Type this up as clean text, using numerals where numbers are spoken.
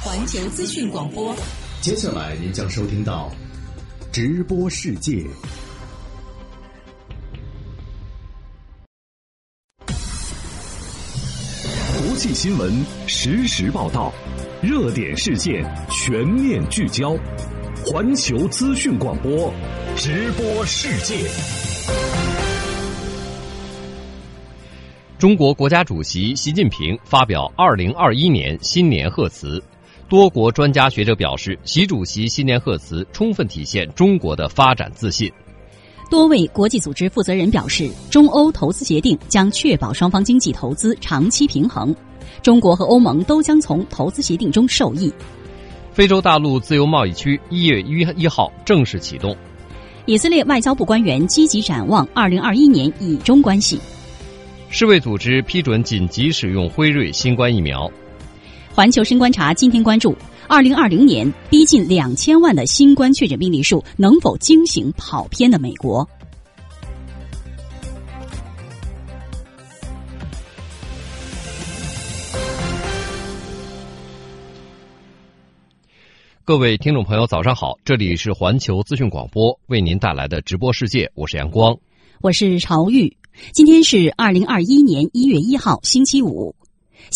环球资讯广播。 接下来您将收听到直播世界。国际新闻实时报道，热点事件全面聚焦。环球资讯广播，直播世界。 中国国家主席习近平发表2021年新年贺词，多国专家学者表示，习主席新年贺词充分体现中国的发展自信。 多位国际组织负责人表示，中欧投资协定将确保双方经济投资长期平衡，中国和欧盟都将从投资协定中受益。 非洲大陆自由贸易区1月1号正式启动。 以色列外交部官员积极展望2021年以中关系。 世卫组织批准紧急使用辉瑞新冠疫苗。 环球深观察今天关注2020年逼近2000万的新冠确诊病例数能否惊醒跑偏的美国。 各位听众朋友早上好，这里是环球资讯广播为您带来的直播世界，我是阳光， 我是朝玉。今天是2021年1月1号星期五。